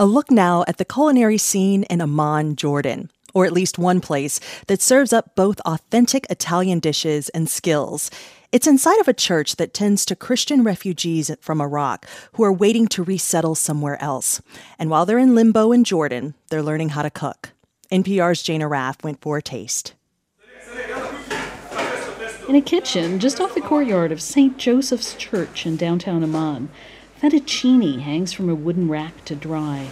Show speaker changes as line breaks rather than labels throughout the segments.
A look now at the culinary scene in Amman, Jordan, or at least one place that serves up both authentic Italian dishes and skills. It's inside of a church that tends to Christian refugees from Iraq who are waiting to resettle somewhere else. And while they're in limbo in Jordan, they're learning how to cook. NPR's Jane Arraf went for a taste.
In a kitchen just off the courtyard of St. Joseph's Church in downtown Amman, fettuccine hangs from a wooden rack to dry.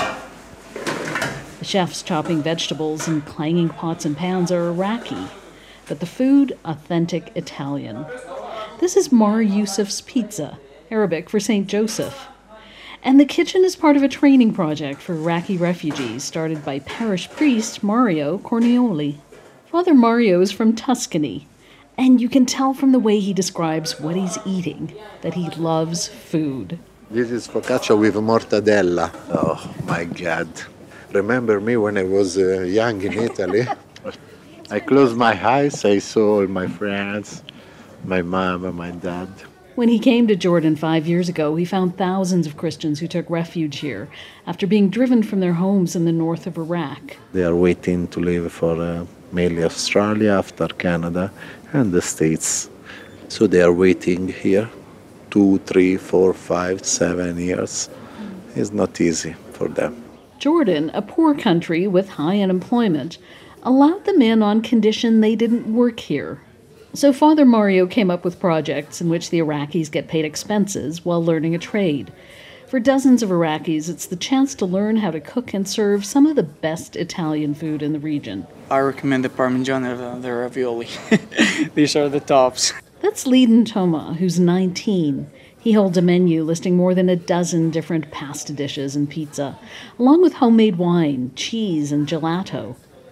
The chefs chopping vegetables in clanging pots and pans are Iraqi, but the food, authentic Italian. This is Mar Yusuf's Pizza, Arabic for St. Joseph. And the kitchen is part of a training project for Iraqi refugees started by parish priest Mario Cornioli. Father Mario is from Tuscany, and you can tell from the way he describes what he's eating that he loves food.
This is focaccia with mortadella. Oh, my God. Remember me when I was young in Italy? I closed my eyes, I saw all my friends, my mom and my dad.
When he came to Jordan 5 years ago, he found thousands of Christians who took refuge here after being driven from their homes in the north of Iraq.
They are waiting to leave for mainly Australia, after Canada, and the States. So they are waiting here 2, 3, 4, 5, 7 years. It's not easy for them.
Jordan, a poor country with high unemployment, allowed them in on condition they didn't work here. So Father Mario came up with projects in which the Iraqis get paid expenses while learning a trade. For dozens of Iraqis, it's the chance to learn how to cook and serve some of the best Italian food in the region.
I recommend the Parmigiano and the ravioli. These are the tops.
That's Leiden Toma, who's 19. He holds a menu listing more than a dozen different pasta dishes and pizza, along with homemade wine, cheese, and gelato.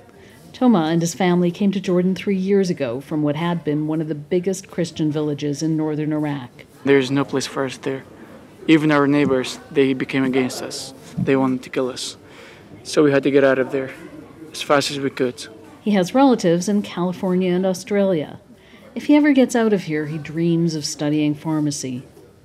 Toma and his family came to Jordan 3 years ago from what had been one of the biggest Christian villages in northern Iraq.
There's no place for us there. Even our neighbors, they became against us. They wanted to kill us. So we had to get out of there as fast as we could.
He has relatives in California and Australia. If he ever gets out of here, he dreams of studying pharmacy.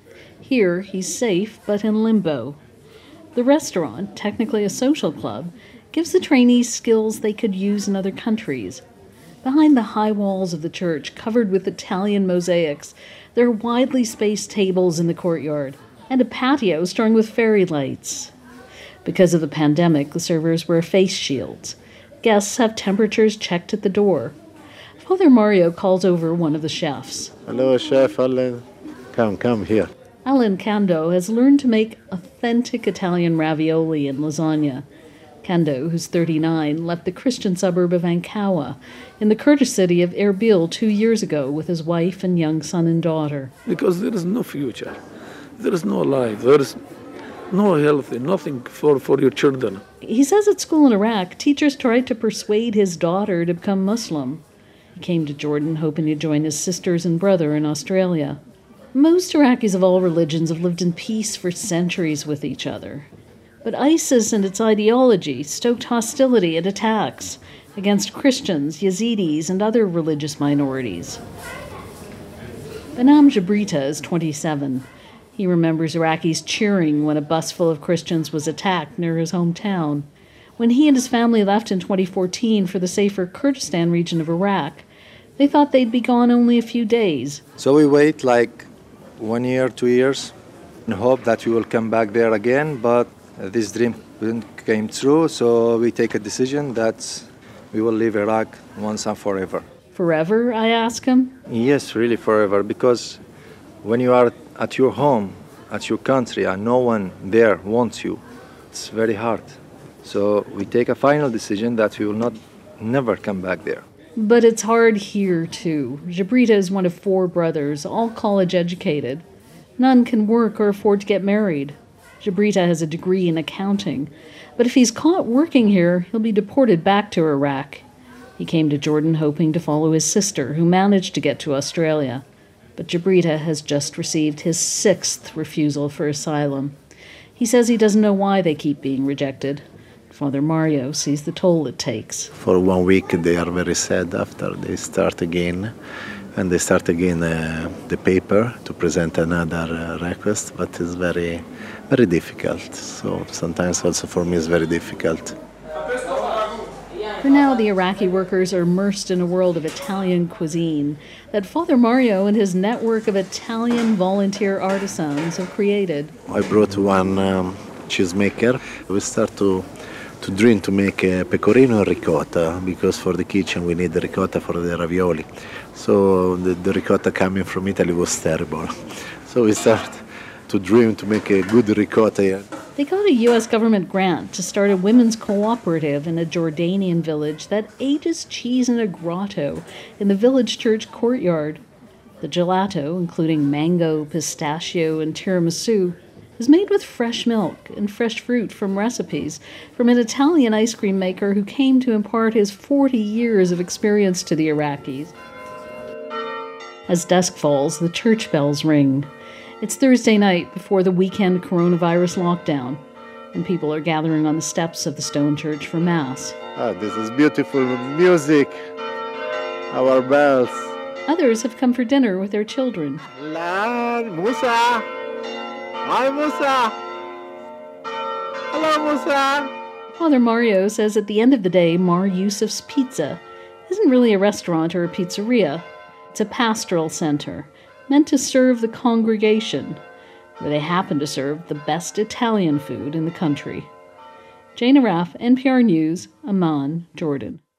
Here, he's safe, but in limbo. The restaurant, technically a social club, gives the trainees skills they could use in other countries. Behind the high walls of the church, covered with Italian mosaics, there are widely spaced tables in the courtyard, and a patio strung with fairy lights. Because of the pandemic, the servers wear face shields. Guests have temperatures checked at the door. Father Mario calls over one of the chefs.
Hello, Chef Alan. Come here.
Alan Cando has learned to make authentic Italian ravioli and lasagna. Cando, who's 39, left the Christian suburb of Ankawa in the Kurdish city of Erbil 2 years ago with his wife and young son and daughter.
Because there is no future. There is no life. There is no healthy, nothing for your children.
He says at school in Iraq, teachers tried to persuade his daughter to become Muslim. He came to Jordan hoping to join his sisters and brother in Australia. Most Iraqis of all religions have lived in peace for centuries with each other. But ISIS and its ideology stoked hostility and attacks against Christians, Yazidis, and other religious minorities. Behnam Jabrita is 27. He remembers Iraqis cheering when a bus full of Christians was attacked near his hometown. When he and his family left in 2014 for the safer Kurdistan region of Iraq, they thought they'd be gone only a few days.
So we wait like 1 year, 2 years, and hope that we will come back there again, but this dream came true, so we take a decision that we will leave Iraq once and forever.
Forever, I ask him?
Yes, really forever, because when you are at your home, at your country, and no one there wants you, it's very hard. So we take a final decision that we will never come back there.
But it's hard here, too. Jabrita is one of 4 brothers, all college educated. None can work or afford to get married. Jabrita has a degree in accounting, but if he's caught working here, he'll be deported back to Iraq. He came to Jordan hoping to follow his sister, who managed to get to Australia. But Jabrita has just received his 6th refusal for asylum. He says he doesn't know why they keep being rejected. Father Mario sees the toll it takes.
For 1 week they are very sad after they start again. And they start again the paper to present another request, but it's very, very difficult. So sometimes also for me it's very difficult.
For now, the Iraqi workers are immersed in a world of Italian cuisine that Father Mario and his network of Italian volunteer artisans have created.
I brought one cheesemaker. We start to dream to make a pecorino and ricotta, because for the kitchen we need the ricotta for the ravioli. So the ricotta coming from Italy was terrible. So we start to dream to make a good ricotta.
They got a U.S. government grant to start a women's cooperative in a Jordanian village that ages cheese in a grotto in the village church courtyard. The gelato, including mango, pistachio, and tiramisu, is made with fresh milk and fresh fruit from recipes from an Italian ice cream maker who came to impart his 40 years of experience to the Iraqis. As dusk falls, the church bells ring. It's Thursday night before the weekend coronavirus lockdown, and people are gathering on the steps of the stone church for Mass.
This is beautiful music, our bells.
Others have come for dinner with their children.
Musa! Hi, Musa! Hello, Musa!
Father Mario says at the end of the day, Mar Yusuf's Pizza isn't really a restaurant or a pizzeria. It's a pastoral center, meant to serve the congregation, where they happen to serve the best Italian food in the country. Jane Arraf, NPR News, Amman, Jordan.